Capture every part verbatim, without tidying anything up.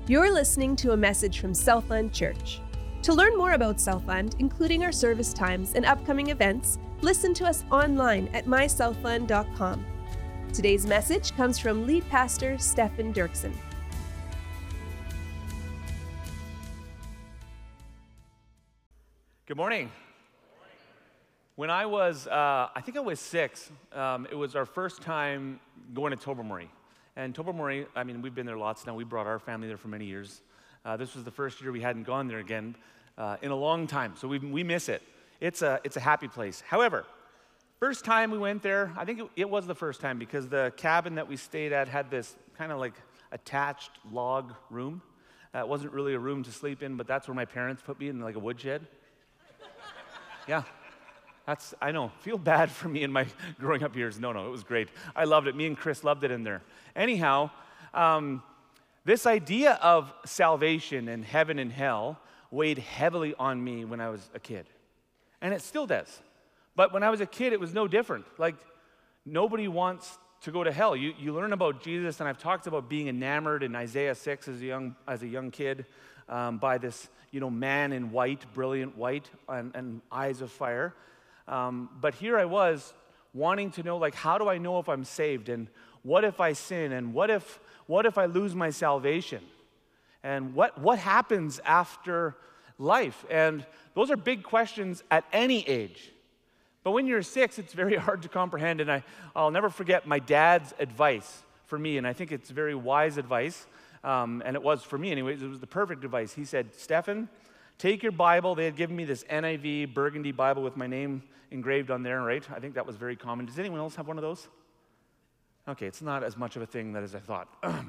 You're listening to a message from Southland Church. To learn more about Southland, including our service times and upcoming events, listen to us online at my southland dot com. Today's message comes from lead pastor Stefan Dirksen. Good morning. When I was, uh, I think I was six, um, it was our first time going to Tobermory. And Tobermory, I mean, we've been there lots now. We brought our family there for many years. Uh, this was the first year we hadn't gone there again uh, in a long time, so we we miss it. It's a, it's a happy place. However, first time we went there, I think it, it was the first time because the cabin that we stayed at had this kind of like attached log room. Uh, it wasn't really a room to sleep in, but that's where my parents put me, in like a woodshed. Yeah. That's, I know, feel bad for me in my growing up years. No, no, it was great. I loved it. Me and Chris loved it in there. Anyhow, um, this idea of salvation and heaven and hell weighed heavily on me when I was a kid. And it still does. But when I was a kid, it was no different. Like, nobody wants to go to hell. You, you learn about Jesus, and I've talked about being enamored in Isaiah six as a young, as a young kid um, by this, you know, man in white, brilliant white, and, and eyes of fire. Um, but here I was wanting to know, like, how do I know if I'm saved? And what if I sin? And what if what if I lose my salvation? And what what happens after life? And those are big questions at any age. But when you're six, it's very hard to comprehend. And I, I'll never forget my dad's advice for me. And I think it's very wise advice. Um, and it was for me anyways. It was the perfect advice. He said, Stefan, take your Bible. They had given me this N I V burgundy Bible with my name engraved on there, right? I think that was very common. Does anyone else have one of those? Okay, it's not as much of a thing that as I thought.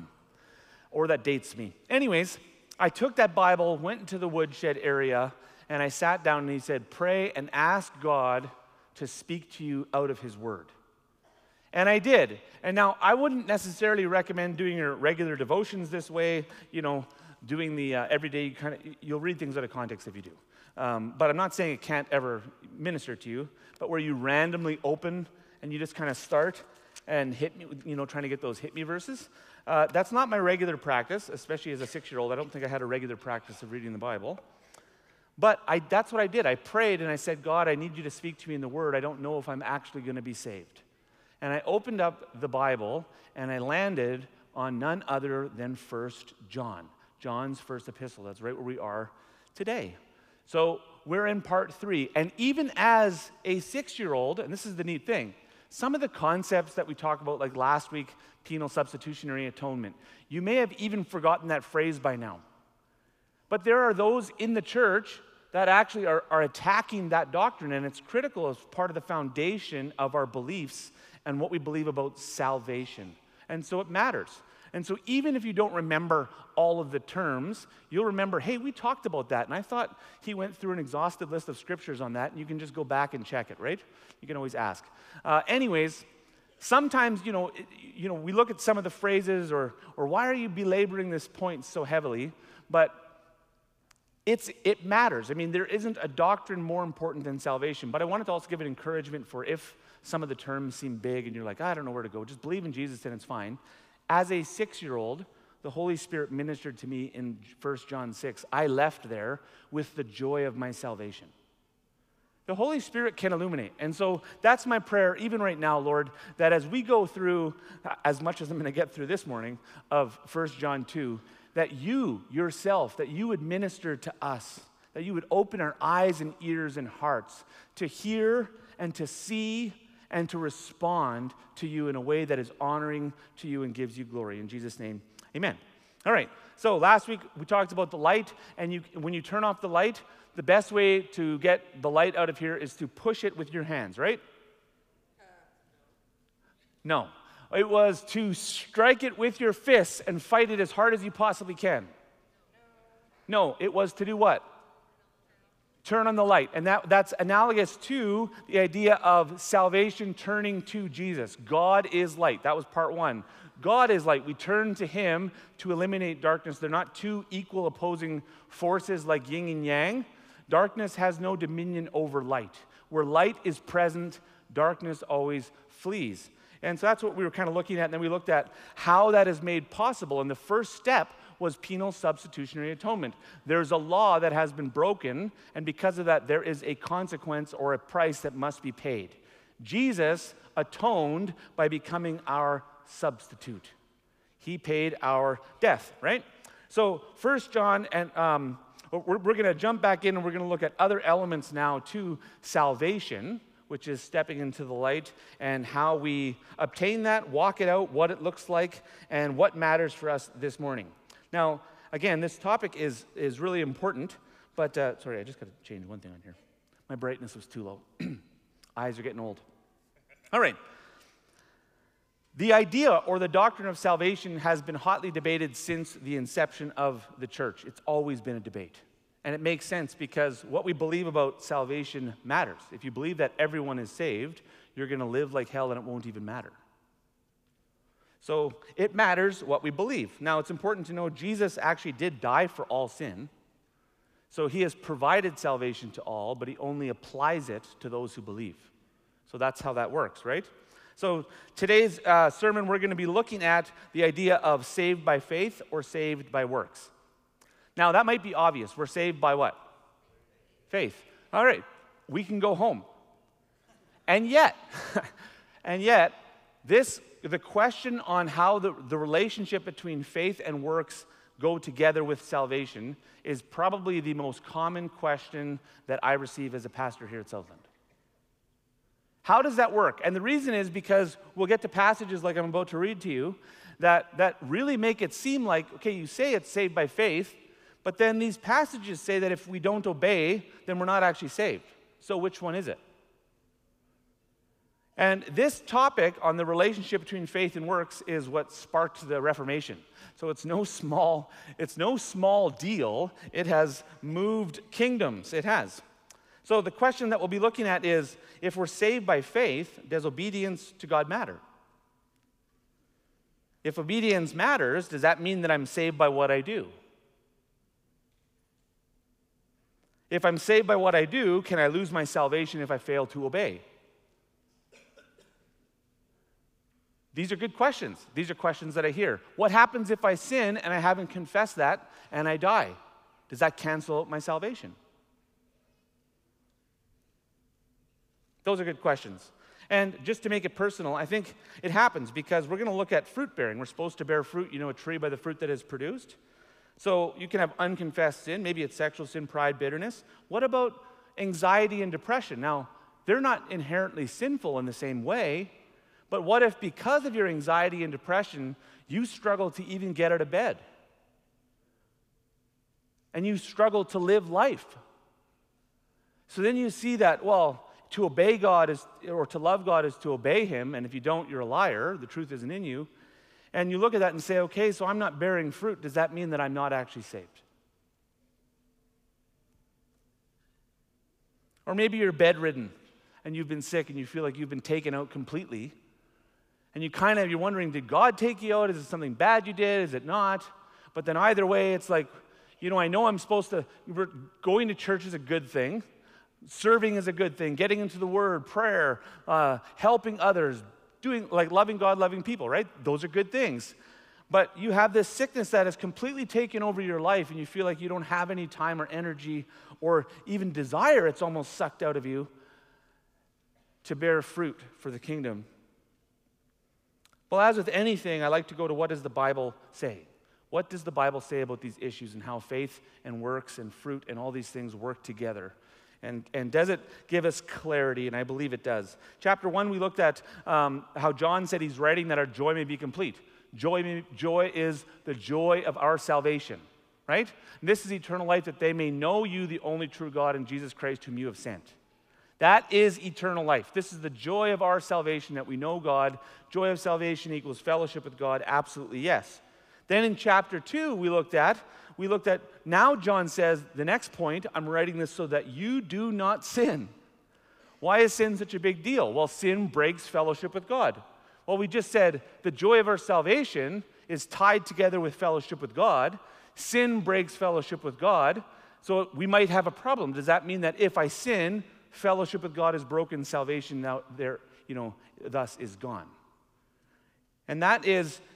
Or that dates me. Anyways, I took that Bible, went into the woodshed area, and I sat down and he said, pray and ask God to speak to you out of his word. And I did. And now, I wouldn't necessarily recommend doing your regular devotions this way, you know, doing the uh, everyday kind of, you'll read things out of context if you do. Um, but I'm not saying it can't ever minister to you, but where you randomly open and you just kind of start and hit me, you know, trying to get those hit me verses. Uh, that's not my regular practice, especially as a six-year-old. I don't think I had a regular practice of reading the Bible. But I, that's what I did. I prayed and I said, God, I need you to speak to me in the Word. I don't know if I'm actually going to be saved. And I opened up the Bible and I landed on none other than First John. John's first epistle. That's right where we are today. So we're in part three. And even as a six-year-old, and this is the neat thing, some of the concepts that we talked about, like last week, penal substitutionary atonement, you may have even forgotten that phrase by now. But there are those in the church that actually are, are attacking that doctrine, and it's critical as part of the foundation of our beliefs and what we believe about salvation. And so it matters. And so even if you don't remember all of the terms, you'll remember, hey, we talked about that. And I thought he went through an exhaustive list of scriptures on that, and you can just go back and check it, right? You can always ask. Uh, anyways, sometimes, you know, it, you know, we look at some of the phrases, or or why are you belaboring this point so heavily? But it's it matters. I mean, there isn't a doctrine more important than salvation. But I wanted to also give an encouragement for if some of the terms seem big and you're like, I don't know where to go, just believe in Jesus and it's fine. As a six-year-old, the Holy Spirit ministered to me in First John six. I left there with the joy of my salvation. The Holy Spirit can illuminate. And so that's my prayer, even right now, Lord, that as we go through, as much as I'm going to get through this morning, of First John two, that you yourself, that you would minister to us, that you would open our eyes and ears and hearts to hear and to see and to respond to you in a way that is honoring to you and gives you glory. In Jesus' name, amen. All right, so last week we talked about the light, and you, when you turn off the light, the best way to get the light out of here is to push it with your hands, right? No. It was to strike it with your fists and fight it as hard as you possibly can. No, it was to do what? Turn on the light. And that, that's analogous to the idea of salvation turning to Jesus. God is light. That was part one. God is light. We turn to him to eliminate darkness. They're not two equal opposing forces like yin and yang. Darkness has no dominion over light. Where light is present, darkness always flees. And so that's what we were kind of looking at. And then we looked at how that is made possible. And the first step was penal substitutionary atonement. There's a law that has been broken, and because of that, there is a consequence or a price that must be paid. Jesus atoned by becoming our substitute. He paid our death, right? So First John, and um, we're, we're going to jump back in and we're going to look at other elements now to salvation, which is stepping into the light, and how we obtain that, walk it out, what it looks like, and what matters for us this morning. Now, again, this topic is, is really important, but, uh, sorry, I just got to change one thing on here. My brightness was too low. Eyes are getting old. All right. The idea or the doctrine of salvation has been hotly debated since the inception of the church. It's always been a debate. And it makes sense because what we believe about salvation matters. If you believe that everyone is saved, you're going to live like hell and it won't even matter. So it matters what we believe. Now, it's important to know Jesus actually did die for all sin. So he has provided salvation to all, but he only applies it to those who believe. So that's how that works, right? So today's uh, sermon, we're going to be looking at the idea of saved by faith or saved by works. Now, that might be obvious. We're saved by what? Faith. All right, we can go home. And yet, and yet, this, the question on how the, the relationship between faith and works go together with salvation is probably the most common question that I receive as a pastor here at Southland. How does that work? And the reason is because we'll get to passages like I'm about to read to you that, that really make it seem like, okay, you say it's saved by faith, but then these passages say that if we don't obey, then we're not actually saved. So which one is it? And this topic on the relationship between faith and works is what sparked the Reformation. So it's no small, it's no small deal. It has moved kingdoms. It has. So the question that we'll be looking at is, if we're saved by faith, does obedience to God matter? If obedience matters, does that mean that I'm saved by what I do? If I'm saved by what I do, can I lose my salvation if I fail to obey? These are good questions. These are questions that I hear. What happens if I sin and I haven't confessed that and I die? Does that cancel out my salvation? Those are good questions. And just to make it personal, I think it happens because we're going to look at fruit bearing. We're supposed to bear fruit, you know, a tree by the fruit that is produced. So you can have unconfessed sin. Maybe it's sexual sin, pride, bitterness. What about anxiety and depression? Now, they're not inherently sinful in the same way, but what if because of your anxiety and depression, you struggle to even get out of bed? And you struggle to live life? So then you see that, well, to obey God is, or to love God is to obey him, and if you don't, you're a liar. The truth isn't in you. And you look at that and say, okay, so I'm not bearing fruit. Does that mean that I'm not actually saved? Or maybe you're bedridden and you've been sick and you feel like you've been taken out completely. And you kind of, you're wondering, did God take you out? Is it something bad you did? Is it not? But then either way, it's like, you know, I know I'm supposed to, going to church is a good thing. Serving is a good thing. Getting into the Word, prayer, uh, helping others, doing like loving God, loving people, right? Those are good things. But you have this sickness that has completely taken over your life and you feel like you don't have any time or energy or even desire. It's almost sucked out of you to bear fruit for the kingdom. Well, as with anything, I like to go to what does the Bible say? What does the Bible say about these issues and how faith and works and fruit and all these things work together? And, and does it give us clarity? And I believe it does. Chapter one, we looked at um, how John said he's writing that our joy may be complete. Joy, may, joy is the joy of our salvation, right? And this is eternal life, that they may know you, the only true God, and Jesus Christ, whom you have sent. That is eternal life. This is the joy of our salvation, that we know God. Joy of salvation equals fellowship with God. Absolutely, yes. Then in chapter two, we looked at We looked at, now John says, the next point, I'm writing this so that you do not sin. Why is sin such a big deal? Well, sin breaks fellowship with God. Well, we just said the joy of our salvation is tied together with fellowship with God. Sin breaks fellowship with God, so we might have a problem. Does that mean that if I sin, fellowship with God is broken, salvation now there, you know, thus is gone? And that is,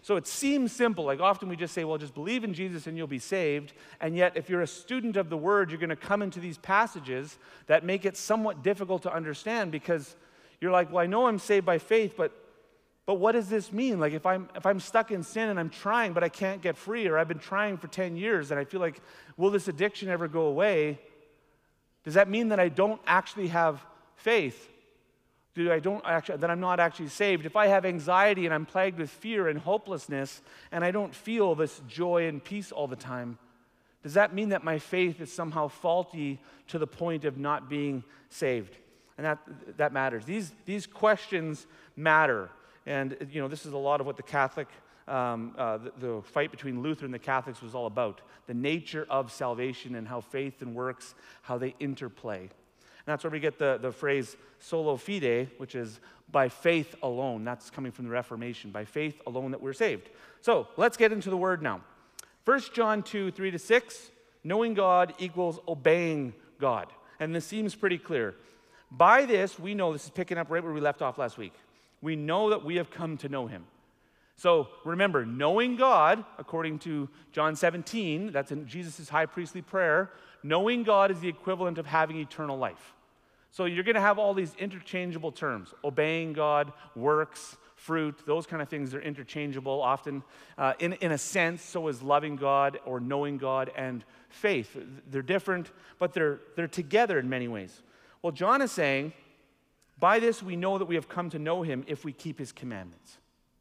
So it seems simple. Like often we just say, well, just believe in Jesus and you'll be saved. And yet if you're a student of the Word, you're going to come into these passages that make it somewhat difficult to understand, because you're like, well, I know I'm saved by faith, but but what does this mean? Like if I'm if I'm stuck in sin and I'm trying, but I can't get free, or I've been trying for ten years and I feel like, will this addiction ever go away? Does that mean that I don't actually have faith? Do I don't actually, that I'm not actually saved? If I have anxiety and I'm plagued with fear and hopelessness and I don't feel this joy and peace all the time, does that mean that my faith is somehow faulty to the point of not being saved? And that that matters. These these questions matter. And you know, this is a lot of what the Catholic, um, uh, the, the fight between Luther and the Catholics was all about. The nature of salvation and how faith and works, how they interplay. And that's where we get the, the phrase sola fide, which is by faith alone. That's coming from the Reformation. By faith alone that we're saved. So let's get into the Word now. First John two, three to six, knowing God equals obeying God. And this seems pretty clear. By this, we know, this is picking up right where we left off last week. We know that we have come to know Him. So remember, knowing God, according to John seventeen, that's in Jesus' high priestly prayer, knowing God is the equivalent of having eternal life. So you're going to have all these interchangeable terms. Obeying God, works, fruit, those kind of things are interchangeable often. Uh, in, in a sense, so is loving God or knowing God and faith. They're different, but they're, they're together in many ways. Well, John is saying, by this we know that we have come to know Him if we keep His commandments.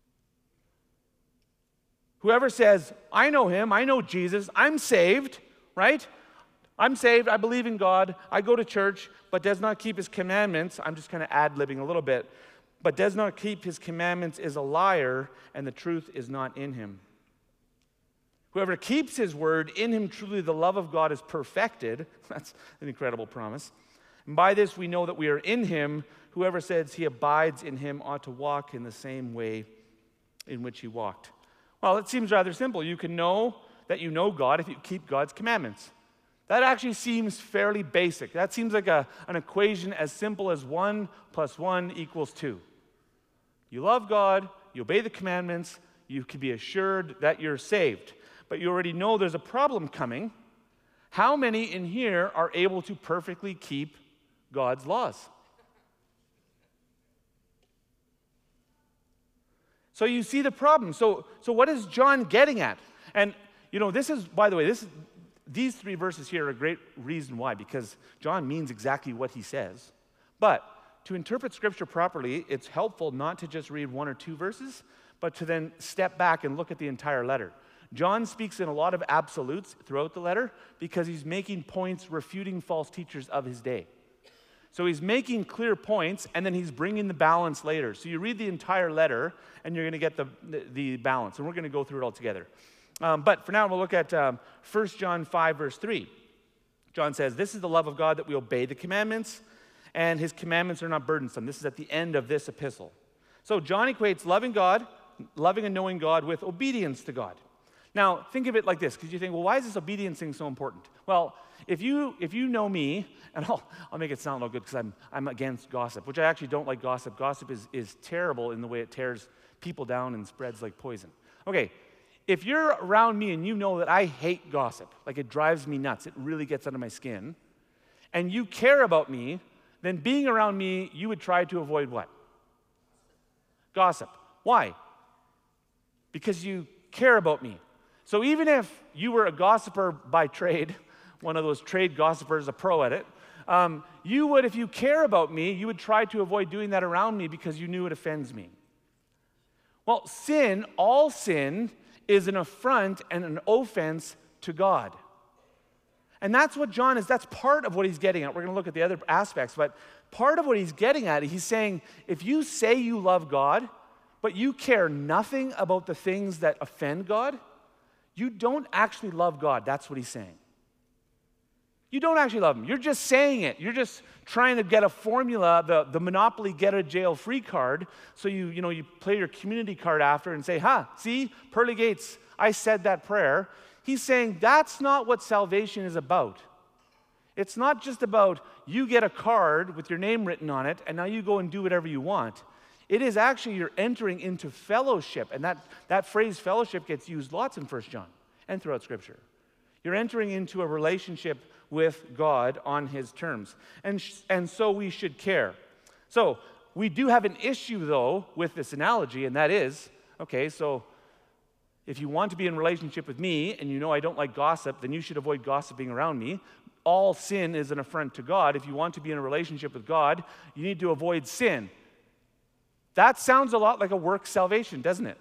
Whoever says, I know Him, I know Jesus, I'm saved, right? I'm saved, I believe in God, I go to church, but does not keep His commandments, I'm just kind of ad-libbing a little bit, but does not keep His commandments is a liar, and the truth is not in him. Whoever keeps His word, in him truly the love of God is perfected. That's an incredible promise. And by this we know that we are in Him. Whoever says he abides in Him ought to walk in the same way in which He walked. Well, it seems rather simple. You can know that you know God if you keep God's commandments. That actually seems fairly basic. That seems like a, an equation as simple as one plus one equals two. You love God, you obey the commandments, you can be assured that you're saved. But you already know there's a problem coming. How many in here are able to perfectly keep God's laws? So you see the problem. So, so what is John getting at? And, you know, this is, by the way, this is, these three verses here are a great reason why, because John means exactly what he says. But to interpret Scripture properly, it's helpful not to just read one or two verses, but to then step back and look at the entire letter. John speaks in a lot of absolutes throughout the letter because he's making points refuting false teachers of his day. So he's making clear points, and then he's bringing the balance later. So you read the entire letter, and you're going to get the, the, the balance. And we're going to go through it all together. Um, but for now, we'll look at um, First John five, verse three. John says, this is the love of God, that we obey the commandments, and His commandments are not burdensome. This is at the end of this epistle. So John equates loving God, loving and knowing God, with obedience to God. Now, think of it like this, because you think, well, why is this obedience thing so important? Well, if you if you know me, and I'll, I'll make it sound all good because I'm, I'm against gossip, which I actually don't like gossip. Gossip is, is terrible in the way it tears people down and spreads like poison. Okay, if you're around me and you know that I hate gossip, like it drives me nuts, it really gets under my skin, and you care about me, then being around me, you would try to avoid what? Gossip. Why? Because you care about me. So even if you were a gossiper by trade, one of those trade gossipers, a pro at it, um, you would, if you care about me, you would try to avoid doing that around me because you knew it offends me. Well, sin, all sin, is an affront and an offense to God. And that's what John is, that's part of what he's getting at. We're going to look at the other aspects, but part of what he's getting at, he's saying, if you say you love God, but you care nothing about the things that offend God, you don't actually love God. That's what he's saying. You don't actually love Him. You're just saying it. You're just trying to get a formula, the, the Monopoly get-a-jail-free card, so you, you know, you play your community card after and say, huh, see, pearly gates, I said that prayer. He's saying that's not what salvation is about. It's not just about you get a card with your name written on it, and now you go and do whatever you want. It is actually you're entering into fellowship. And that, that phrase fellowship gets used lots in First John and throughout Scripture. You're entering into a relationship with God on his terms. And, sh- and so we should care. So we do have an issue, though, with this analogy, and that is, okay, so if you want to be in relationship with me and you know I don't like gossip, then you should avoid gossiping around me. All sin is an affront to God. If you want to be in a relationship with God, you need to avoid sin. That sounds a lot like a work salvation, doesn't it?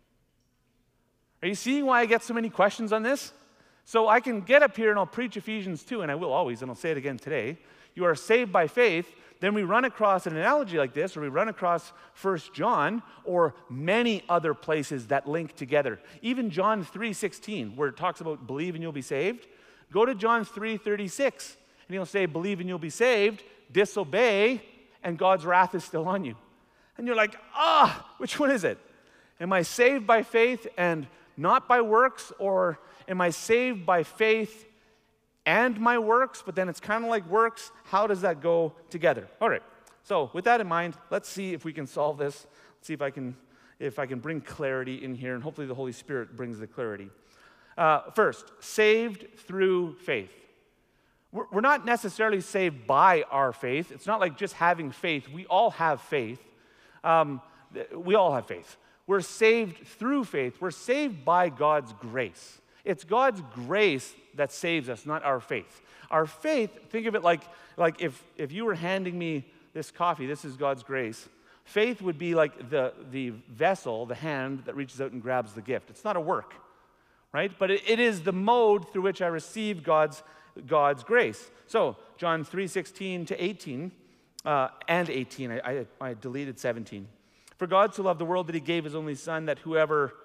Are you seeing why I get so many questions on this? So I can get up here and I'll preach Ephesians two, and I will always, and I'll say it again today. You are saved by faith. Then we run across an analogy like this, or we run across First John, or many other places that link together. Even John three sixteen, where it talks about believe and you'll be saved. Go to John three thirty-six, and he'll say, believe and you'll be saved, disobey, and God's wrath is still on you. And you're like, ah, which one is it? Am I saved by faith and not by works, or am I saved by faith and my works? But then it's kind of like works. How does that go together? All right. So with that in mind, let's see if we can solve this. Let's see if I can, if I can bring clarity in here, and hopefully the Holy Spirit brings the clarity. Uh, first, saved through faith. We're, we're not necessarily saved by our faith. It's not like just having faith. We all have faith. Um, we all have faith. We're saved through faith. We're saved by God's grace. It's God's grace that saves us, not our faith. Our faith, think of it like, like if, if you were handing me this coffee, this is God's grace. Faith would be like the, the vessel, the hand that reaches out and grabs the gift. It's not a work, right? But it, it is the mode through which I receive God's, God's grace. So John three sixteen to eighteen, uh, and eighteen, I, I, I deleted seventeen. For God so loved the world that he gave his only Son, that whoever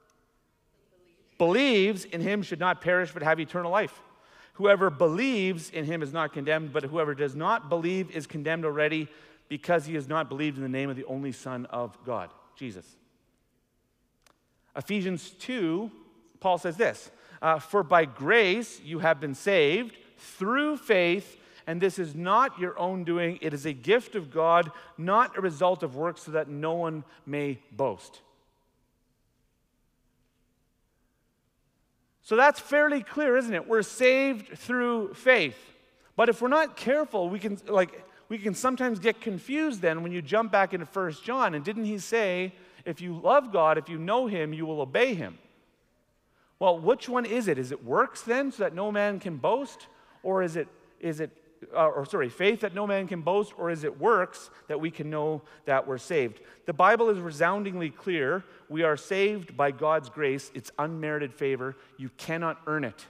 believes in him should not perish but have eternal life. Whoever believes in him is not condemned, but whoever does not believe is condemned already, because he has not believed in the name of the only Son of God, Jesus. Ephesians two, Paul says this, uh, for by grace you have been saved through faith, and this is not your own doing. It is a gift of God, not a result of works, so that no one may boast. So that's fairly clear, isn't it? We're saved through faith. But if we're not careful, we can like we can sometimes get confused then when you jump back into First John. And didn't he say, if you love God, if you know him, you will obey him? Well, which one is it? Is it works then, so that no man can boast? Or is it, is it uh, or sorry, faith that no man can boast? Or is it works that we can know that we're saved? The Bible is resoundingly clear. We are saved by God's grace. It's unmerited favor. You cannot earn it.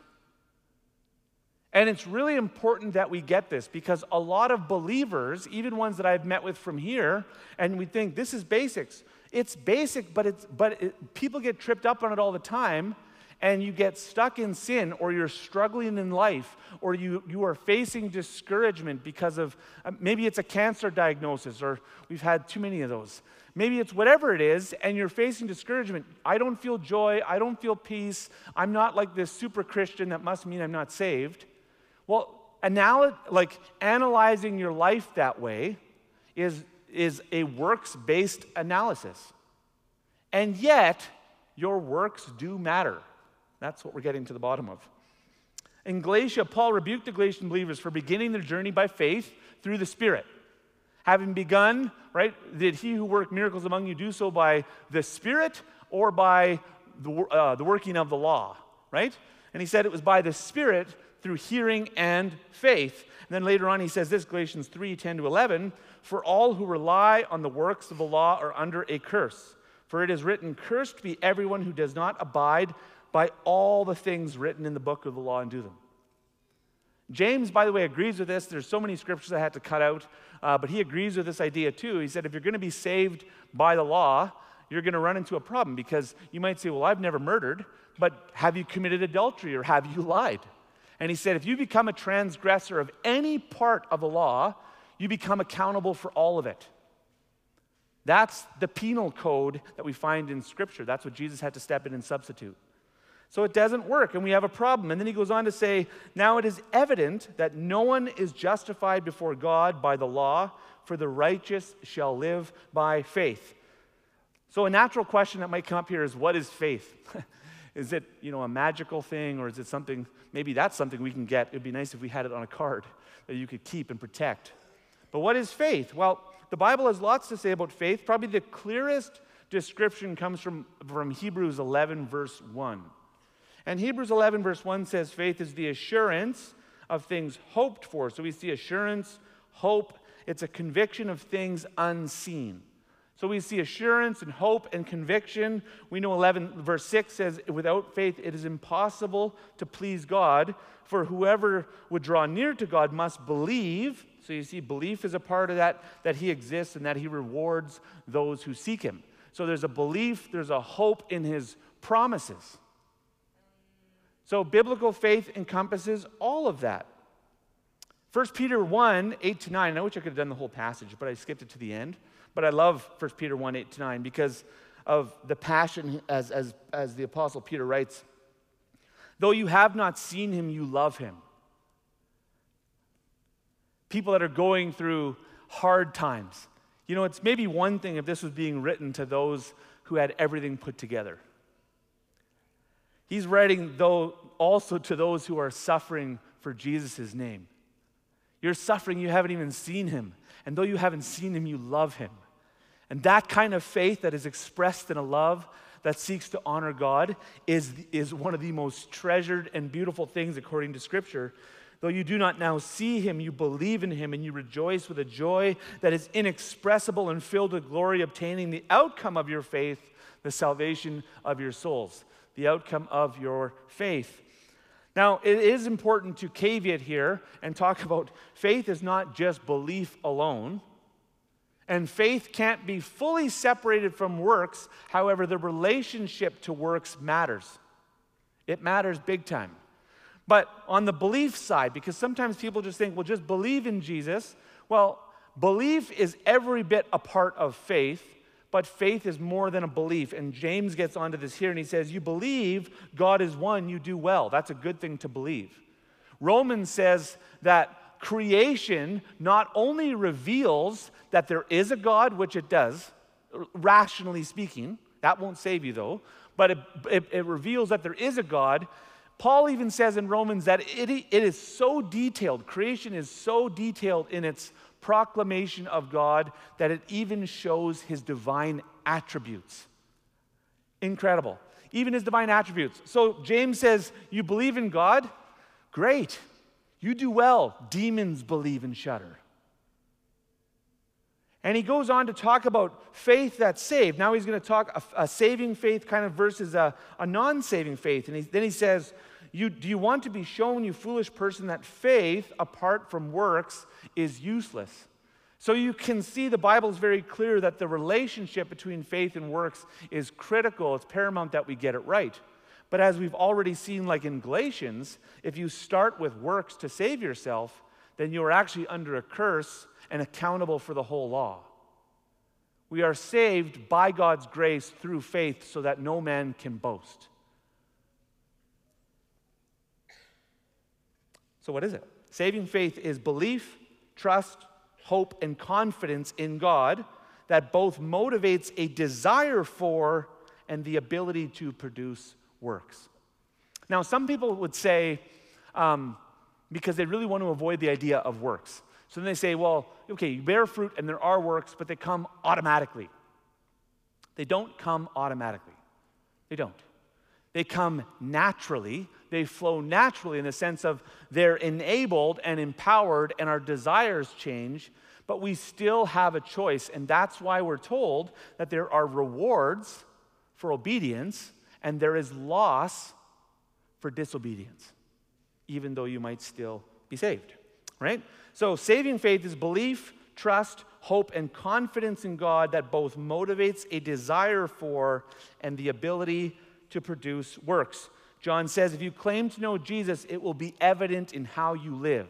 And it's really important that we get this, because a lot of believers, even ones that I've met with from here, and we think this is basics. It's basic, but it's but it, people get tripped up on it all the time, and you get stuck in sin, or you're struggling in life, or you, you are facing discouragement because of, uh, maybe it's a cancer diagnosis, or we've had too many of those. Maybe it's whatever it is, and you're facing discouragement. I don't feel joy. I don't feel peace. I'm not like this super Christian. That must mean I'm not saved. Well, anal- like analyzing your life that way is, is a works-based analysis. And yet, your works do matter. That's what we're getting to the bottom of. In Galatia, Paul rebuked the Galatian believers for beginning their journey by faith through the Spirit. Having begun, right, did he who worked miracles among you do so by the Spirit or by the, uh, the working of the law, right? And he said it was by the Spirit through hearing and faith. And then later on he says this, Galatians three, ten to eleven, for all who rely on the works of the law are under a curse. For it is written, cursed be everyone who does not abide by all the things written in the book of the law and do them. James, by the way, agrees with this. There's so many scriptures I had to cut out, uh, but he agrees with this idea too. He said if you're going to be saved by the law, you're going to run into a problem, because you might say, well, I've never murdered, but have you committed adultery or have you lied? And he said if you become a transgressor of any part of the law, you become accountable for all of it. That's the penal code that we find in Scripture. That's what Jesus had to step in and substitute. So it doesn't work, and we have a problem. And then he goes on to say, now it is evident that no one is justified before God by the law, for the righteous shall live by faith. So a natural question that might come up here is, what is faith? Is it, you know, a magical thing, or is it something, maybe that's something we can get. It'd be nice if we had it on a card that you could keep and protect. But what is faith? Well, the Bible has lots to say about faith. Probably the clearest description comes from, from Hebrews eleven, verse one. And Hebrews eleven, verse one says, faith is the assurance of things hoped for. So we see assurance, hope. It's a conviction of things unseen. So we see assurance and hope and conviction. We know eleven, verse six says, without faith it is impossible to please God, for whoever would draw near to God must believe. So you see, belief is a part of that, that he exists and that he rewards those who seek him. So there's a belief, there's a hope in his promises. So biblical faith encompasses all of that. First Peter one, eight to nine, I wish I could have done the whole passage, but I skipped it to the end. But I love First Peter one, eight to nine because of the passion, as, as, as the Apostle Peter writes, though you have not seen him, you love him. People that are going through hard times. You know, it's maybe one thing if this was being written to those who had everything put together. He's writing, though, also to those who are suffering for Jesus' name. You're suffering, you haven't even seen him. And though you haven't seen him, you love him. And that kind of faith that is expressed in a love that seeks to honor God is, is one of the most treasured and beautiful things according to Scripture. Though you do not now see him, you believe in him, and you rejoice with a joy that is inexpressible and filled with glory, obtaining the outcome of your faith, the salvation of your souls. The outcome of your faith. Now, it is important to caveat here and talk about faith is not just belief alone. And faith can't be fully separated from works. However, the relationship to works matters. It matters big time. But on the belief side, because sometimes people just think, well, just believe in Jesus. Well, belief is every bit a part of faith, but faith is more than a belief. And James gets onto this here, and he says, you believe God is one, you do well. That's a good thing to believe. Romans says that creation not only reveals that there is a God, which it does, rationally speaking, that won't save you though, but it, it, it reveals that there is a God. Paul even says in Romans that it, it is so detailed, creation is so detailed in its proclamation of God that it even shows his divine attributes. Incredible. Even his divine attributes. So James says, you believe in God? Great. You do well. Demons believe and shudder. And he goes on to talk about faith that's saved. Now he's going to talk a, a saving faith kind of versus a, a non-saving faith. And he, then he says, you, do you want to be shown, you foolish person, that faith apart from works is useless? So you can see the Bible is very clear that the relationship between faith and works is critical. It's paramount that we get it right. But as we've already seen, like in Galatians, if you start with works to save yourself, then you are actually under a curse and accountable for the whole law. We are saved by God's grace through faith so that no man can boast. So what is it? Saving faith is belief, trust, hope, and confidence in God that both motivates a desire for and the ability to produce works. Now, some people would say, um, because they really want to avoid the idea of works. So then they say, well, okay, you bear fruit and there are works, but they come automatically. They don't come automatically. They don't. They come naturally. They flow naturally in the sense of they're enabled and empowered and our desires change, but we still have a choice. And that's why we're told that there are rewards for obedience and there is loss for disobedience, even though you might still be saved, right? So saving faith is belief, trust, hope, and confidence in God that both motivates a desire for and the ability to produce works. John says, if you claim to know Jesus, it will be evident in how you live.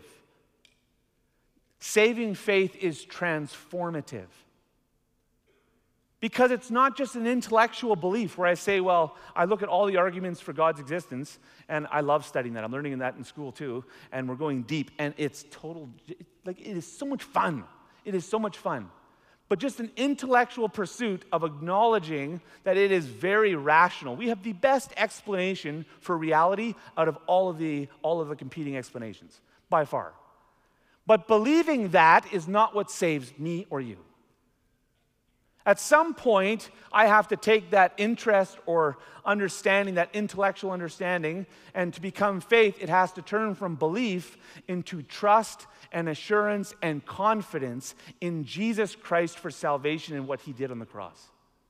Saving faith is transformative. Because it's not just an intellectual belief where I say, well, I look at all the arguments for God's existence, and I love studying that. I'm learning that in school too, and we're going deep, and it's total, like it is so much fun. It is so much fun. But just an intellectual pursuit of acknowledging that it is very rational. We have the best explanation for reality out of all of the, all of the competing explanations, by far. But believing that is not what saves me or you. At some point, I have to take that interest or understanding, that intellectual understanding, and to become faith, it has to turn from belief into trust and assurance and confidence in Jesus Christ for salvation and what he did on the cross.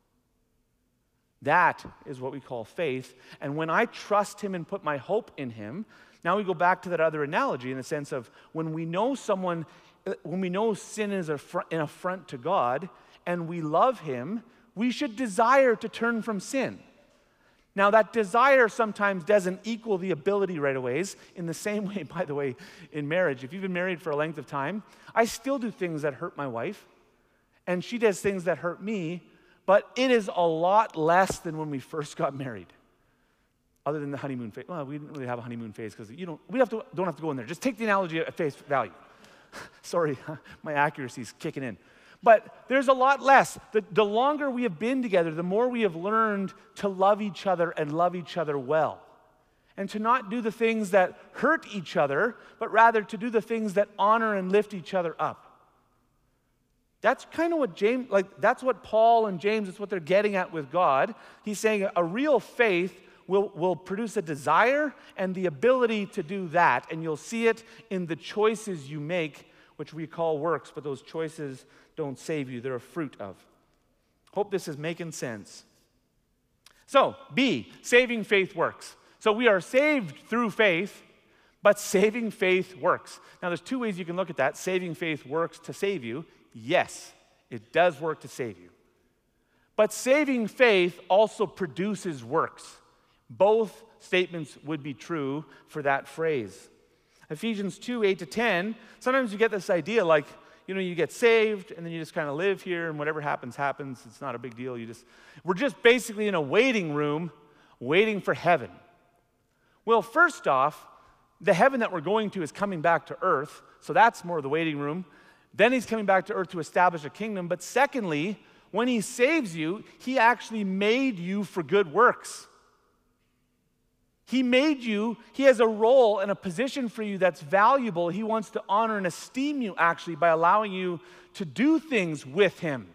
That is what we call faith. And when I trust him and put my hope in him, now we go back to that other analogy in the sense of when we know someone, when we know sin is an affront to God, and we love him, we should desire to turn from sin. Now, that desire sometimes doesn't equal the ability right away. In the same way, by the way, in marriage, if you've been married for a length of time, I still do things that hurt my wife, and she does things that hurt me, but it is a lot less than when we first got married. Other than the honeymoon phase. Well, we didn't really have a honeymoon phase because you don't, we have to, don't have to go in there. Just take the analogy at face value. Sorry, my accuracy's kicking in. But there's a lot less. The, the longer we have been together, the more we have learned to love each other and love each other well. And to not do the things that hurt each other, but rather to do the things that honor and lift each other up. That's kind of what James, like, that's what Paul and James, that's what they're getting at with God. He's saying a real faith will, will produce a desire and the ability to do that. And you'll see it in the choices you make, which we call works, but those choices don't save you. They're a fruit of. Hope this is making sense. So, B, saving faith works. So we are saved through faith, but saving faith works. Now, there's two ways you can look at that. Saving faith works to save you. Yes, it does work to save you. But saving faith also produces works. Both statements would be true for that phrase. Ephesians two, eight to ten, sometimes you get this idea like, you know, you get saved, and then you just kind of live here, and whatever happens, happens. It's not a big deal. You just, we're just basically in a waiting room, waiting for heaven. Well, first off, the heaven that we're going to is coming back to earth, so that's more of the waiting room. Then he's coming back to earth to establish a kingdom. But secondly, when he saves you, he actually made you for good works. He made you, he has a role and a position for you that's valuable. He wants to honor and esteem you actually by allowing you to do things with him.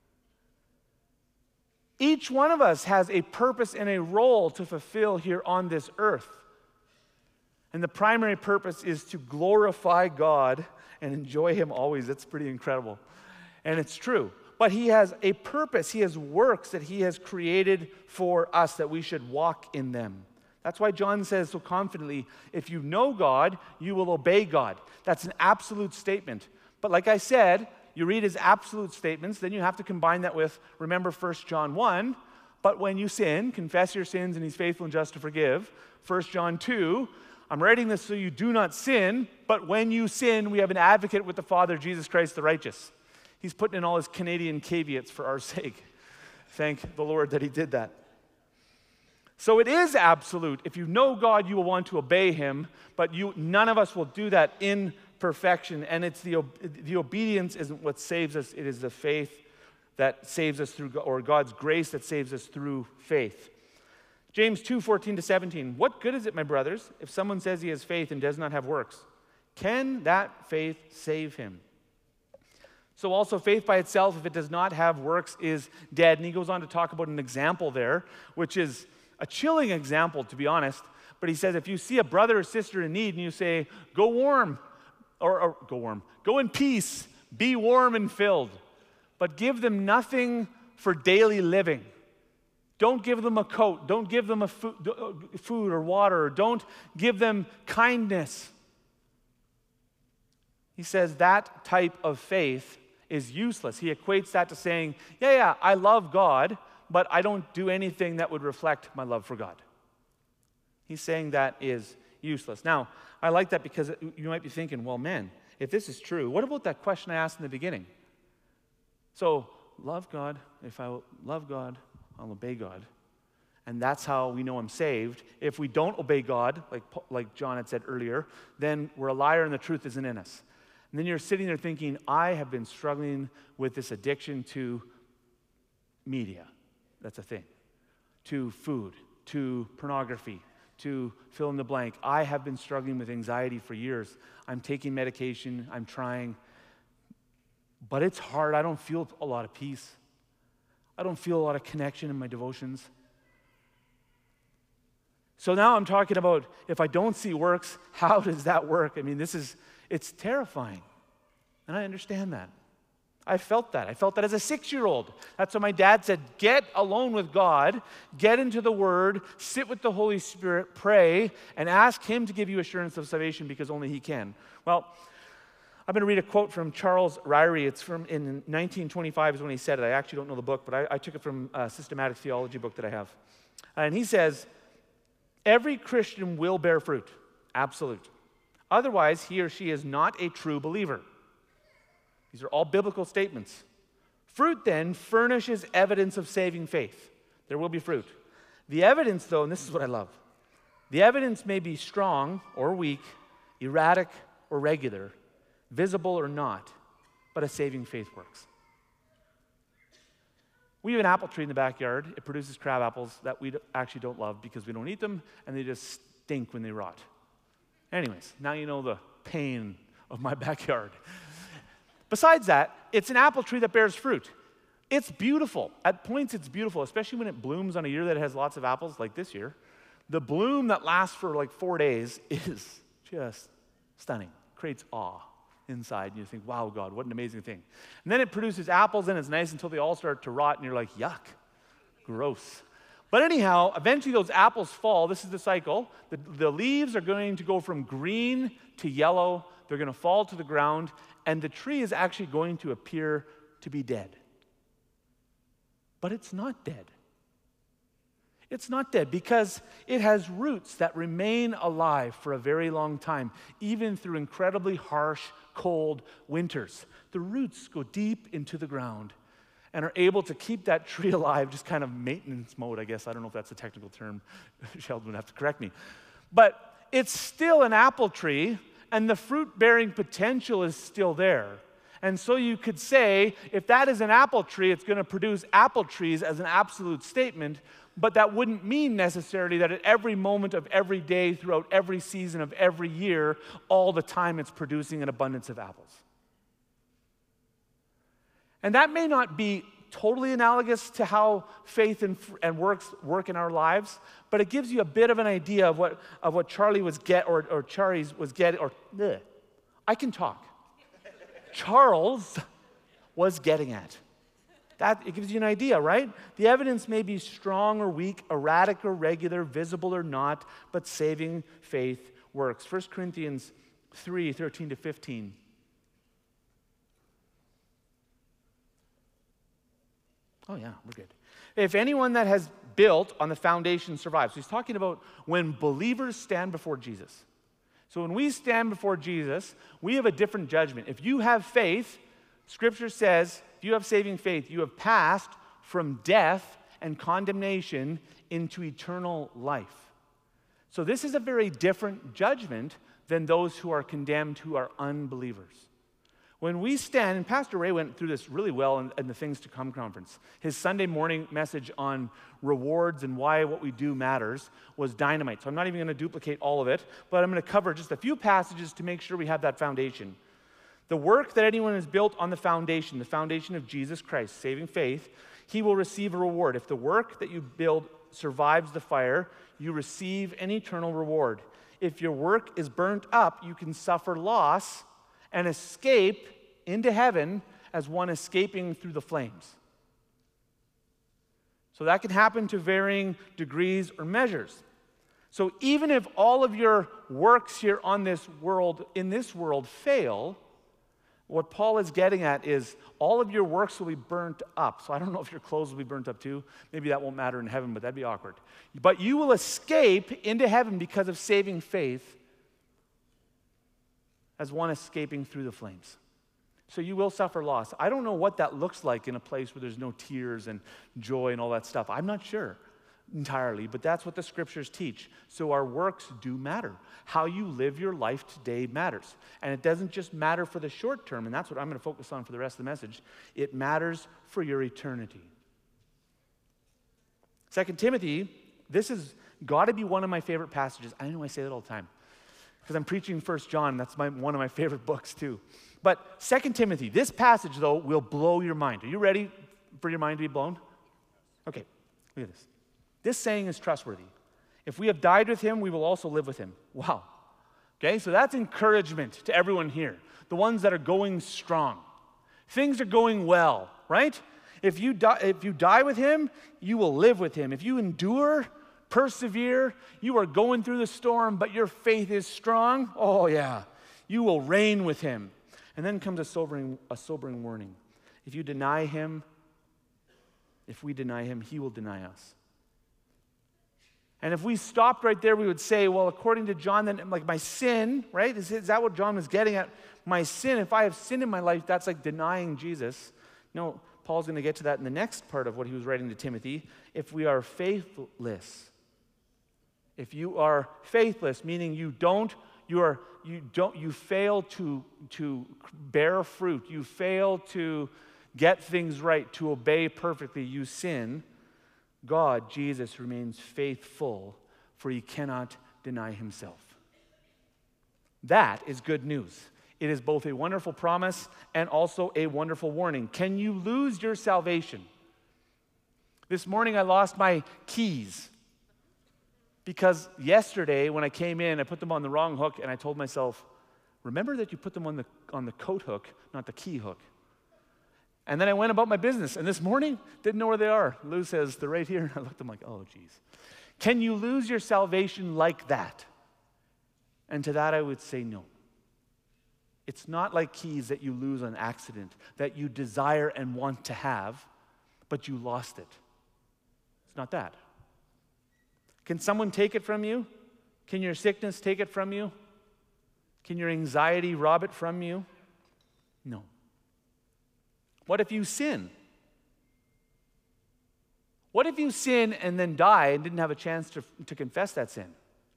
Each one of us has a purpose and a role to fulfill here on this earth. And the primary purpose is to glorify God and enjoy him always. That's pretty incredible. And it's true. But he has a purpose. He has works that he has created for us that we should walk in them. That's why John says so confidently, if you know God, you will obey God. That's an absolute statement. But like I said, you read his absolute statements, then you have to combine that with, remember First John one, but when you sin, confess your sins and he's faithful and just to forgive. First John two, I'm writing this so you do not sin, but when you sin, we have an advocate with the Father, Jesus Christ the righteous. He's putting in all his Canadian caveats for our sake. Thank the Lord that he did that. So it is absolute. If you know God, you will want to obey him, but you, none of us will do that in perfection. And it's the, the obedience isn't what saves us. It is the faith that saves us through, or God's grace that saves us through faith. James two, fourteen to seventeen. What good is it, my brothers, if someone says he has faith and does not have works? Can that faith save him? So also faith by itself, if it does not have works, is dead. And he goes on to talk about an example there, which is a chilling example, to be honest. But he says, if you see a brother or sister in need and you say, go warm, or, or go warm, go in peace, be warm and filled, but give them nothing for daily living. Don't give them a coat. Don't give them a food, food or water. Or don't give them kindness. He says that type of faith is useless. He equates that to saying, yeah, yeah, I love God, but I don't do anything that would reflect my love for God. He's saying that is useless. Now, I like that because you might be thinking, well, man, if this is true, what about that question I asked in the beginning? So, love God. If I love God, I'll obey God. And that's how we know I'm saved. If we don't obey God, like, like John had said earlier, then we're a liar and the truth isn't in us. And then you're sitting there thinking, I have been struggling with this addiction to media. That's a thing. To food, to pornography, to fill in the blank. I have been struggling with anxiety for years. I'm taking medication, I'm trying. But it's hard. I don't feel a lot of peace. I don't feel a lot of connection in my devotions. So now I'm talking about if I don't see works, how does that work? I mean, this is, it's terrifying. And I understand that. I felt that. I felt that as a six-year-old. That's what my dad said, get alone with God, get into the Word, sit with the Holy Spirit, pray, and ask Him to give you assurance of salvation because only He can. Well, I'm going to read a quote from Charles Ryrie. It's from in nineteen twenty-five is when he said it. I actually don't know the book, but I, I took it from a systematic theology book that I have. And he says, every Christian will bear fruit, absolute. Otherwise, he or she is not a true believer. These are all biblical statements. Fruit then furnishes evidence of saving faith. There will be fruit. The evidence, though, and this is what I love, the evidence may be strong or weak, erratic or regular, visible or not, but a saving faith works. We have an apple tree in the backyard. It produces crab apples that we actually don't love because we don't eat them, and they just stink when they rot. Anyways, now you know the pain of my backyard. Besides that, it's an apple tree that bears fruit. It's beautiful. At points, it's beautiful, especially when it blooms on a year that has lots of apples, like this year. The bloom that lasts for like four days is just stunning. Creates awe inside. And you think, wow, God, what an amazing thing. And then it produces apples, and it's nice until they all start to rot, and you're like, yuck, gross. But anyhow, eventually those apples fall. This is the cycle. The, the leaves are going to go from green to yellow. They're going to fall to the ground, and the tree is actually going to appear to be dead. But it's not dead. It's not dead because it has roots that remain alive for a very long time, even through incredibly harsh, cold winters. The roots go deep into the ground and are able to keep that tree alive, just kind of maintenance mode, I guess. I don't know if that's a technical term. Sheldon would have to correct me. But it's still an apple tree, and the fruit-bearing potential is still there. And so you could say, if that is an apple tree, it's going to produce apple trees as an absolute statement, but that wouldn't mean necessarily that at every moment of every day, throughout every season of every year, all the time it's producing an abundance of apples. And that may not be totally analogous to how faith and, and works work in our lives, but it gives you a bit of an idea of what, of what Charlie was get, or, or Charlie's was getting, or bleh, I can talk. Charles was getting at. That, it gives you an idea, right? The evidence may be strong or weak, erratic or regular, visible or not, but saving faith works. First Corinthians three, thirteen to fifteen. Oh yeah, we're good. If anyone that has built on the foundation survives. So he's talking about when believers stand before Jesus. So when we stand before Jesus, we have a different judgment. If you have faith, Scripture says, if you have saving faith, you have passed from death and condemnation into eternal life. So this is a very different judgment than those who are condemned who are unbelievers. When we stand, and Pastor Ray went through this really well in, in the Things to Come conference. His Sunday morning message on rewards and why what we do matters was dynamite. So I'm not even going to duplicate all of it, but I'm going to cover just a few passages to make sure we have that foundation. The work that anyone has built on the foundation, the foundation of Jesus Christ, saving faith, he will receive a reward. If the work that you build survives the fire, you receive an eternal reward. If your work is burnt up, you can suffer loss and escape into heaven as one escaping through the flames. So that can happen to varying degrees or measures. So even if all of your works here on this world, in this world, fail, what Paul is getting at is all of your works will be burnt up. So I don't know if your clothes will be burnt up too. Maybe that won't matter in heaven, but that'd be awkward. But you will escape into heaven because of saving faith as one escaping through the flames. So you will suffer loss. I don't know what that looks like in a place where there's no tears and joy and all that stuff. I'm not sure entirely, but that's what the scriptures teach. So our works do matter. How you live your life today matters. And it doesn't just matter for the short term, and that's what I'm going to focus on for the rest of the message. It matters for your eternity. Second Timothy, this has got to be one of my favorite passages. I know I say that all the time because I'm preaching First John. That's my, one of my favorite books too. But Second Timothy, this passage, though, will blow your mind. Are you ready for your mind to be blown? Okay, look at this. This saying is trustworthy. If we have died with him, we will also live with him. Wow. Okay, so that's encouragement to everyone here, the ones that are going strong. Things are going well, right? If you die, if you die with him, you will live with him. If you endure, persevere, you are going through the storm, but your faith is strong, oh yeah, you will reign with him. And then comes a sobering, a sobering warning. If you deny him, if we deny him, he will deny us. And if we stopped right there, we would say, well, according to John, then like my sin, right? Is, is that what John was getting at? My sin, if I have sin in my life, that's like denying Jesus. No, Paul's going to get to that in the next part of what he was writing to Timothy. If we are faithless, if you are faithless, meaning you don't, you are, you don't, you fail to, to bear fruit, you fail to get things right, to obey perfectly, you sin, God, Jesus, remains faithful, for he cannot deny himself. That is good news. It is both a wonderful promise and also a wonderful warning. Can you lose your salvation? This morning I lost my keys because yesterday when I came in, I put them on the wrong hook and I told myself, remember that you put them on the, on the coat hook, not the key hook. And then I went about my business, and this morning, didn't know where they are. Lou says, they're right here. I looked, I'm like, oh, geez. Can you lose your salvation like that? And to that I would say no. It's not like keys that you lose on accident, that you desire and want to have, but you lost it. It's not that. Can someone take it from you? Can your sickness take it from you? Can your anxiety rob it from you? No. What if you sin? What if you sin and then die and didn't have a chance to, to confess that sin?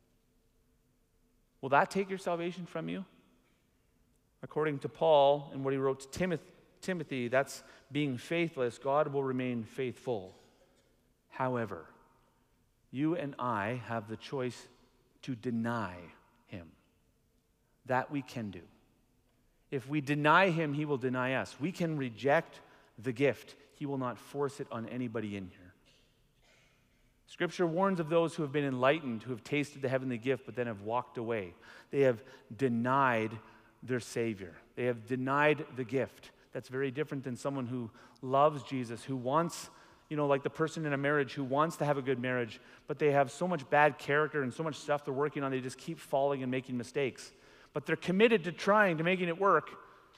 Will that take your salvation from you? According to Paul and what he wrote to Timothy, Timothy, that's being faithless. God will remain faithful. However, you and I have the choice to deny him. That we can do. If we deny him, he will deny us. We can reject the gift. He will not force it on anybody in here. Scripture warns of those who have been enlightened, who have tasted the heavenly gift, but then have walked away. They have denied their Savior. They have denied the gift. That's very different than someone who loves Jesus, who wants, you know, like the person in a marriage who wants to have a good marriage, but they have so much bad character and so much stuff they're working on, they just keep falling and making mistakes. But they're committed to trying, to making it work.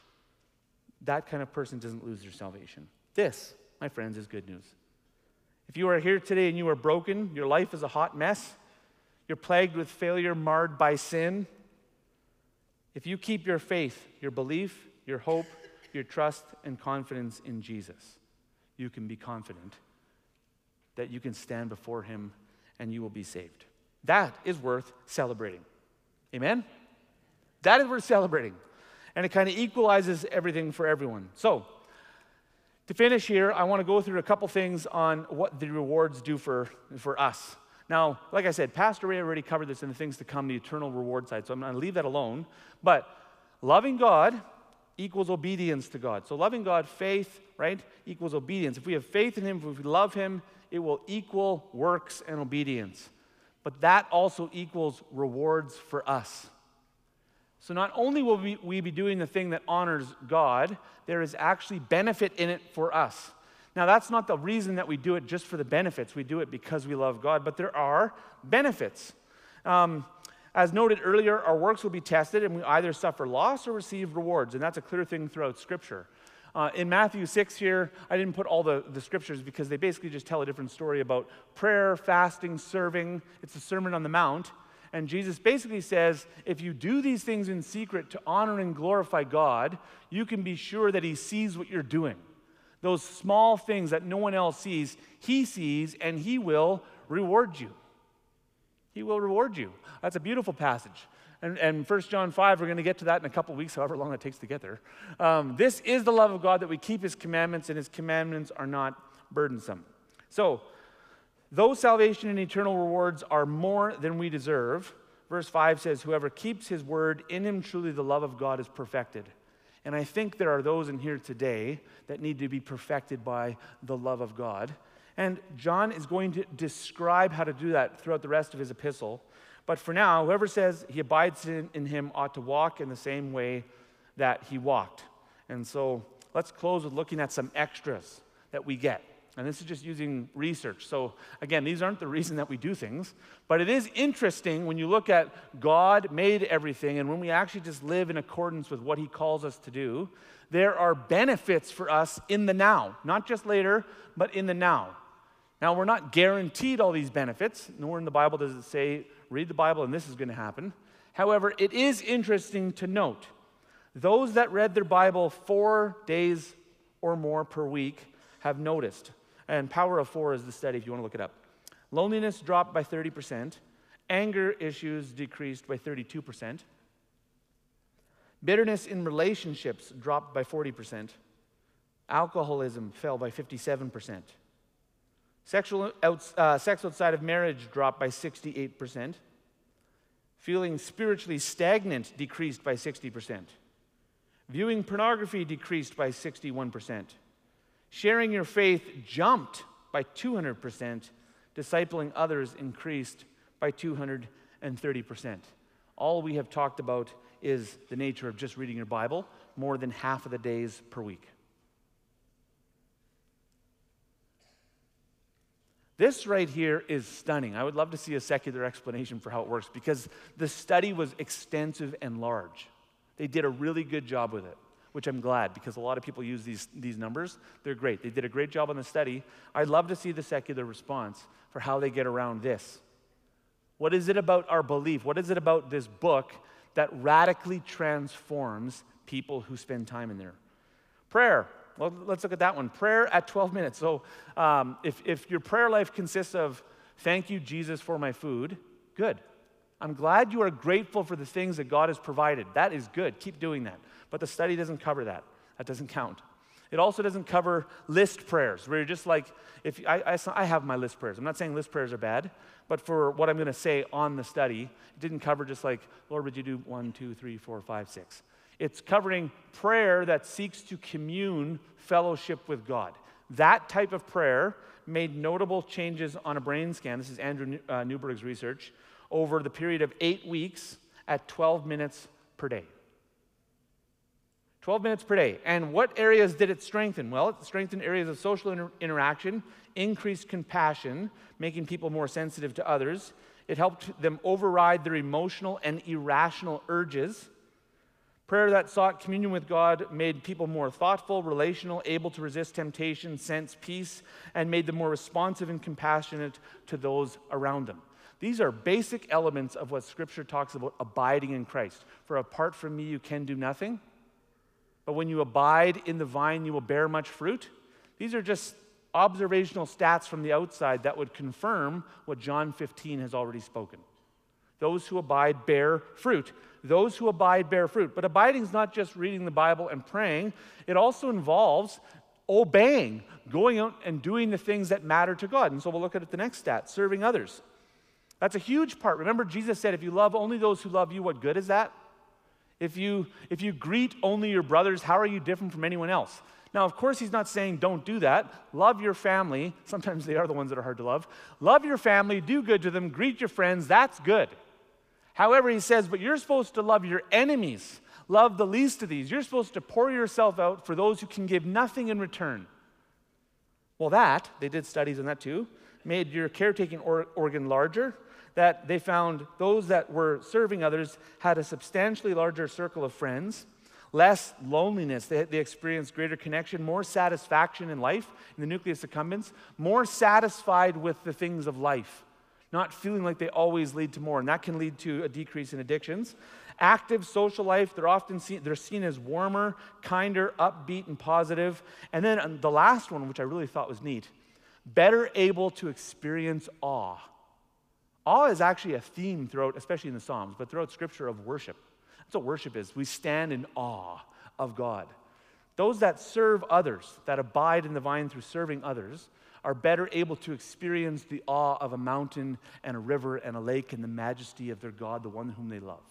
That kind of person doesn't lose their salvation. This, my friends, is good news. If you are here today and you are broken, your life is a hot mess, you're plagued with failure, marred by sin, if you keep your faith, your belief, your hope, your trust, and confidence in Jesus, you can be confident that you can stand before him and you will be saved. That is worth celebrating. Amen? That is worth celebrating. And it kind of equalizes everything for everyone. So, to finish here, I want to go through a couple things on what the rewards do for, for us. Now, like I said, Pastor Ray already covered this in the things to come, the eternal reward side, so I'm going to leave that alone. But loving God equals obedience to God. So loving God, faith, right, equals obedience. If we have faith in him, if we love him, it will equal works and obedience. But that also equals rewards for us. So not only will we, we be doing the thing that honors God, there is actually benefit in it for us. Now, that's not the reason that we do it just for the benefits. We do it because we love God, but there are benefits. Um, as noted earlier, our works will be tested, and we either suffer loss or receive rewards, and that's a clear thing throughout Scripture. Uh, in Matthew six here, I didn't put all the, the scriptures because they basically just tell a different story about prayer, fasting, serving. It's the Sermon on the Mount. And Jesus basically says, if you do these things in secret to honor and glorify God, you can be sure that he sees what you're doing. Those small things that no one else sees, he sees, and he will reward you. He will reward you. That's a beautiful passage. And, and First John five, we're going to get to that in a couple weeks, however long it takes to get there. Um, this is the love of God, that we keep his commandments, and his commandments are not burdensome. So, though salvation and eternal rewards are more than we deserve, verse five says, whoever keeps his word, in him truly the love of God is perfected. And I think there are those in here today that need to be perfected by the love of God. And John is going to describe how to do that throughout the rest of his epistle. But for now, whoever says he abides in, in him ought to walk in the same way that he walked. And so let's close with looking at some extras that we get. And this is just using research. So again, these aren't the reason that we do things, but it is interesting when you look at God made everything, and when we actually just live in accordance with what he calls us to do, there are benefits for us in the now, not just later, but in the now. Now, we're not guaranteed all these benefits, nor in the Bible does it say, read the Bible and this is going to happen. However, it is interesting to note, those that read their Bible four days or more per week have noticed, and Power of Four is the study if you want to look it up. Loneliness dropped by thirty percent. Anger issues decreased by thirty-two percent. Bitterness in relationships dropped by forty percent. Alcoholism fell by fifty-seven percent. Sexual outs, uh, sex outside of marriage dropped by sixty-eight percent. Feeling spiritually stagnant decreased by sixty percent. Viewing pornography decreased by sixty-one percent. Sharing your faith jumped by two hundred percent. Discipling others increased by two hundred thirty percent. All we have talked about is the nature of just reading your Bible more than half of the days per week. This right here is stunning. I would love to see a secular explanation for how it works, because the study was extensive and large. They did a really good job with it, which I'm glad, because a lot of people use these, these numbers. They're great. They did a great job on the study. I'd love to see the secular response for how they get around this. What is it about our belief? What is it about this book that radically transforms people who spend time in there? Prayer. Well, let's look at that one. Prayer at twelve minutes. So um, if, if your prayer life consists of, thank you, Jesus, for my food, good. I'm glad you are grateful for the things that God has provided. That is good. Keep doing that. But the study doesn't cover that. That doesn't count. It also doesn't cover list prayers, where you're just like, if I, I, I have my list prayers. I'm not saying list prayers are bad, but for what I'm going to say on the study, it didn't cover just like, Lord, would you do one, two, three, four, five, six. It's covering prayer that seeks to commune fellowship with God. That type of prayer made notable changes on a brain scan. This is Andrew uh, Newberg's research, over the period of eight weeks at twelve minutes per day. twelve minutes per day. And what areas did it strengthen? Well, it strengthened areas of social inter- interaction, increased compassion, making people more sensitive to others. It helped them override their emotional and irrational urges. Prayer that sought communion with God made people more thoughtful, relational, able to resist temptation, sense peace, and made them more responsive and compassionate to those around them. These are basic elements of what Scripture talks about abiding in Christ. For apart from me, you can do nothing. But when you abide in the vine, you will bear much fruit. These are just observational stats from the outside that would confirm what John fifteen has already spoken. Those who abide bear fruit. Those who abide bear fruit. But abiding is not just reading the Bible and praying. It also involves obeying, going out and doing the things that matter to God. And so we'll look at the next stat, serving others. That's a huge part. Remember, Jesus said, if you love only those who love you, what good is that? If you, if you greet only your brothers, how are you different from anyone else? Now, of course, he's not saying don't do that. Love your family. Sometimes they are the ones that are hard to love. Love your family, do good to them, greet your friends. That's good. However, he says, but you're supposed to love your enemies. Love the least of these. You're supposed to pour yourself out for those who can give nothing in return. Well, that, they did studies on that too, made your caretaking or- organ larger, that they found those that were serving others had a substantially larger circle of friends, less loneliness. They, they experienced greater connection, more satisfaction in life, in the nucleus accumbens, more satisfied with the things of life. not feeling like they always lead to more, and that can lead to a decrease in addictions. Active social life, they're often seen, they're seen as warmer, kinder, upbeat, and positive. And then um, the last one, which I really thought was neat, better able to experience awe. Awe is actually a theme throughout, especially in the Psalms, but throughout Scripture of worship. That's what worship is. We stand in awe of God. Those that serve others, that abide in the vine through serving others, are better able to experience the awe of a mountain and a river and a lake and the majesty of their God, the one whom they love.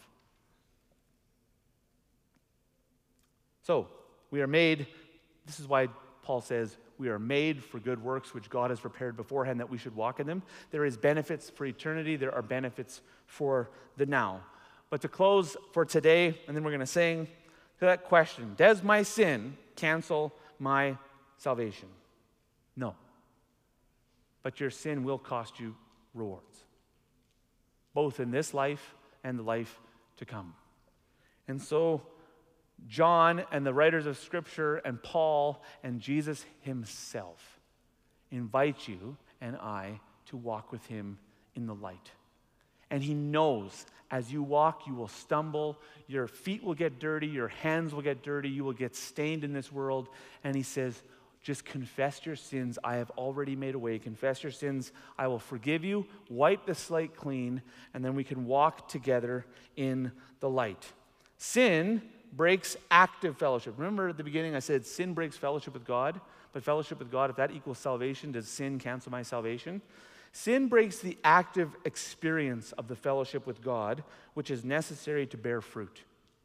So, we are made, this is why Paul says, we are made for good works which God has prepared beforehand that we should walk in them. There is benefits for eternity. There are benefits for the now. But to close for today, and then we're going to sing to that question, does my sin cancel my salvation? No. But your sin will cost you rewards, both in this life and the life to come. And so, John and the writers of Scripture and Paul and Jesus himself invite you and I to walk with him in the light. And he knows as you walk, you will stumble, your feet will get dirty, your hands will get dirty, you will get stained in this world. And he says, just confess your sins. I have already made a way. Confess your sins. I will forgive you, wipe the slate clean, and then we can walk together in the light. Sin breaks active fellowship. Remember at the beginning I said sin breaks fellowship with God, but fellowship with God, if that equals salvation, does sin cancel my salvation? Sin breaks the active experience of the fellowship with God, which is necessary to bear fruit.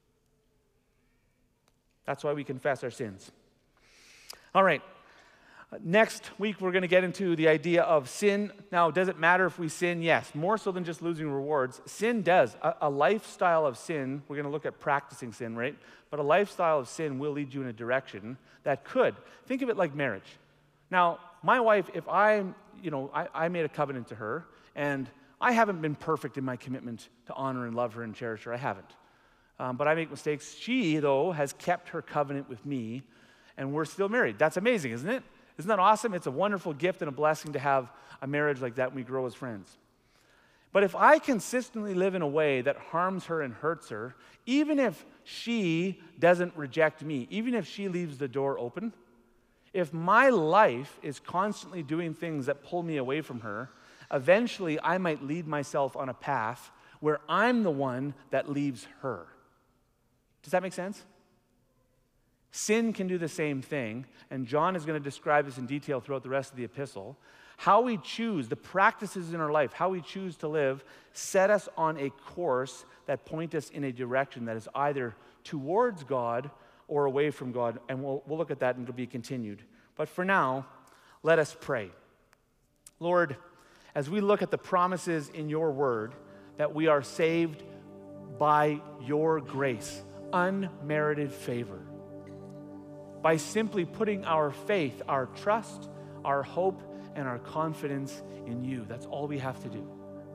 That's why we confess our sins. All right. Next week, we're going to get into the idea of sin. Now, does it matter if we sin? Yes, more so than just losing rewards. Sin does. A, a lifestyle of sin, we're going to look at practicing sin, right? But a lifestyle of sin will lead you in a direction that could. Think of it like marriage. Now, my wife, if I, you know, I, I made a covenant to her, and I haven't been perfect in my commitment to honor and love her and cherish her. I haven't. Um, but I make mistakes. She, though, has kept her covenant with me, and we're still married. That's amazing, isn't it? Isn't that awesome? It's a wonderful gift and a blessing to have a marriage like that when we grow as friends. But if I consistently live in a way that harms her and hurts her, even if she doesn't reject me, even if she leaves the door open, if my life is constantly doing things that pull me away from her, eventually I might lead myself on a path where I'm the one that leaves her. Does that make sense? Sin can do the same thing, and John is going to describe this in detail throughout the rest of the epistle. How we choose, the practices in our life, how we choose to live, set us on a course that point us in a direction that is either towards God or away from God, and we'll, we'll look at that and it'll be continued. But for now, let us pray. Lord, as we look at the promises in your word that we are saved by your grace, unmerited favor, by simply putting our faith, our trust, our hope, and our confidence in you. That's all we have to do.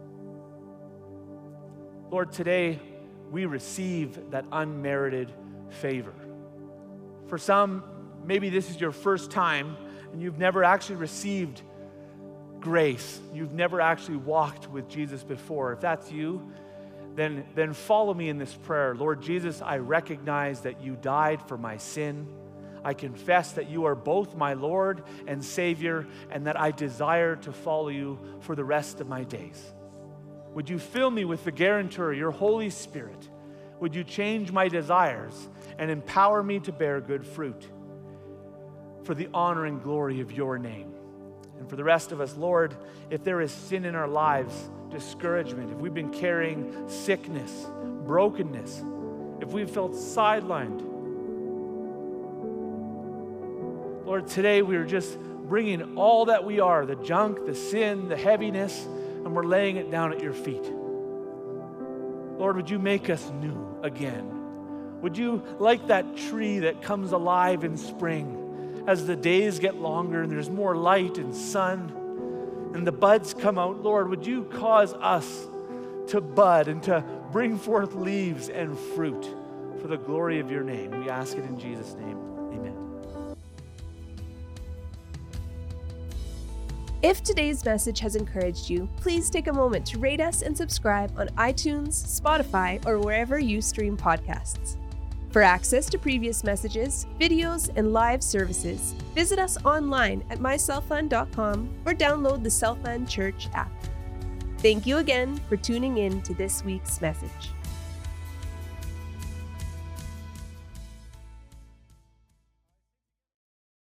Lord, today we receive that unmerited favor. For some, maybe this is your first time and you've never actually received grace. You've never actually walked with Jesus before. If that's you, then, then follow me in this prayer. Lord Jesus, I recognize that you died for my sin. I confess that you are both my Lord and Savior, and that I desire to follow you for the rest of my days. Would you fill me with the guarantor, your Holy Spirit? Would you change my desires and empower me to bear good fruit for the honor and glory of your name? And for the rest of us, Lord, if there is sin in our lives, discouragement, if we've been carrying sickness, brokenness, if we've felt sidelined, Lord, today we are just bringing all that we are, the junk, the sin, the heaviness, and we're laying it down at your feet. Lord, would you make us new again? Would you, like that tree that comes alive in spring, as the days get longer and there's more light and sun, and the buds come out, Lord, would you cause us to bud and to bring forth leaves and fruit for the glory of your name? We ask it in Jesus' name. Amen. If today's message has encouraged you, please take a moment to rate us and subscribe on iTunes, Spotify, or wherever you stream podcasts. For access to previous messages, videos, and live services, visit us online at my southland dot com or download the Southland Church app. Thank you again for tuning in to this week's message.